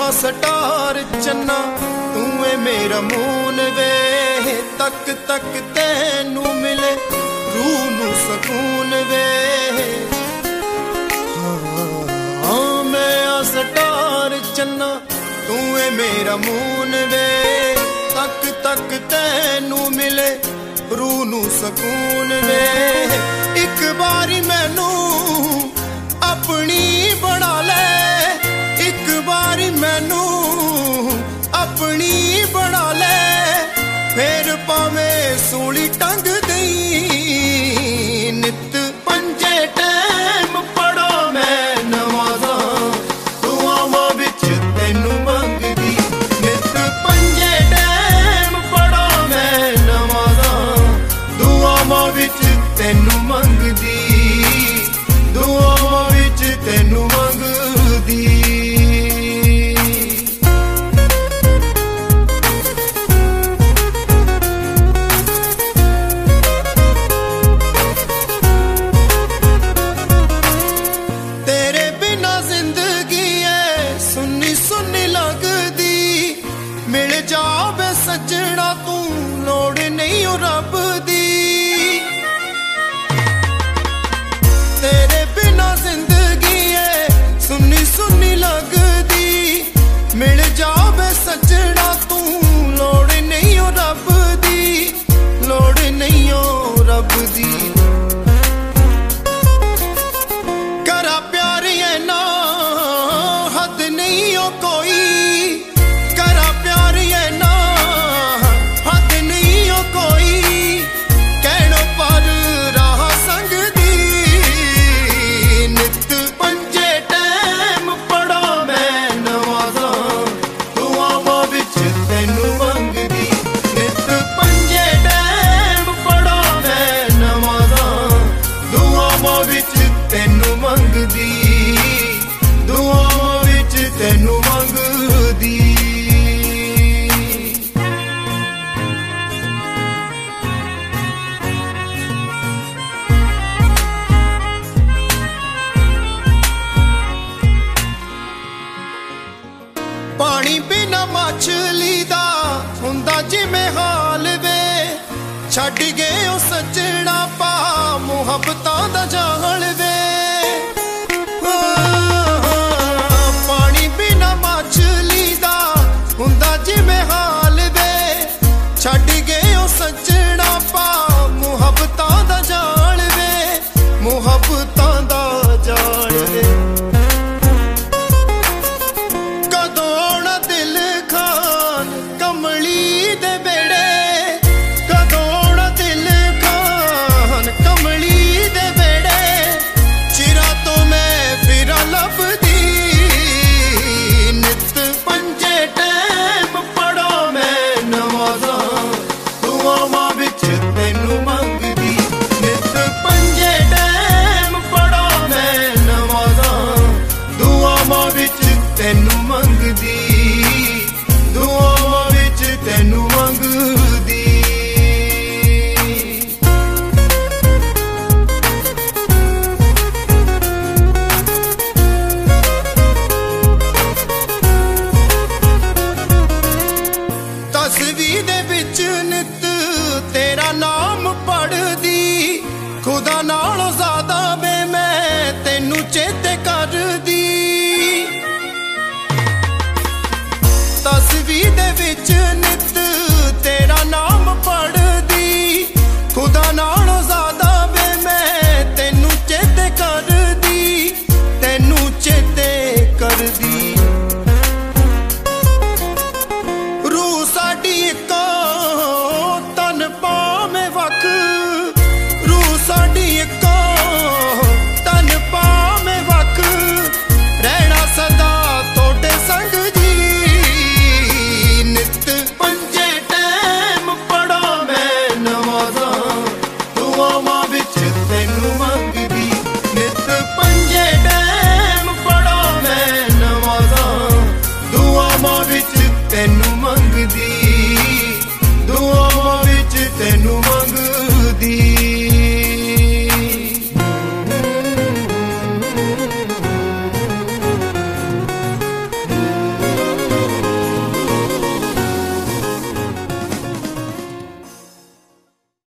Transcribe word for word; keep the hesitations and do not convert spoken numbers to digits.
Star चन्ना तू है मेरा मून वे, तक तक तैनू मिले रूह नू सकून वे। हाँ मैं आ स्टार चन्ना तू है मेरा मून वे, तक तक तैनू मिले रूह नू सकून वे। एक बारी मैनू अपनी बना ले, एक बारी मैनू अपनी बना ले, फिर भावें सूली टंग दई। नित पंजे टैम पढ़ो मैं नमाज़ा, दुआवां विच तैनू मंगदी। नित पंजे टैम पढ़ो मैं नमाज़ा, दुआवां विच तैनू मंगदी, दुआवां विच तैनू मंगदी। तेरे बिना जिंदगी है सुन्नी सुन्नी लगदी, मिल जावे सजना तू लोड़ नहीं हो रब दी। तेरे बिना जिंदगी है सुन्नी सुन्नी लगदी, मिल जावे सजना तू लोड़ नहीं हो रब दी, लोड़ नहीं हो रब दी। करा प्यार है ना हद नहीं हो कोई, करा प्यार है ना हद नहीं हो कोई, कहनो पर राह संग दी। नित पंजे टैम पढ़ो मैं नमाज़ा, दुआवां विच तैनू मंगदी। नित पंजे टैम पढ़ो मैं नमाज़ा, दुआवां विच तैनू मंगदी, दुआवां विच तैनू मंगदी। पानी बिना मछली दा हुंदा जिवें हाल वे, छड्ड गए ओ सजना पा मुहब्बतां दा जाल वे। पानी बिना मछली दा हुंदा जिवें हाल वे, छड्ड गए ओ सजना पा मुहब्बतां दा जाल वे, मुहब्बतां दा जाल वे। कदों आउणा दिल खान कमली दे बेड़े, कदों आउणा दिल खान कमली दे बेड़े, चिरा तो मैं फिरा लभदी। नित पंजे टैम पढ़ो मैं नमाज़ा, दुआवां विच तैनू मंगदी। नित पंजे टैम पढ़ो मैं नमाज़ा, दुआवां विच तैनू मंगदी, दुआवां विच तैनू मंगदी। तस्वीर दे विच नित तेरा नाम पढ़दी, खुदा नालों ज़्यादा वे मैं तैनू चेते करदी। तस्वीर दे विच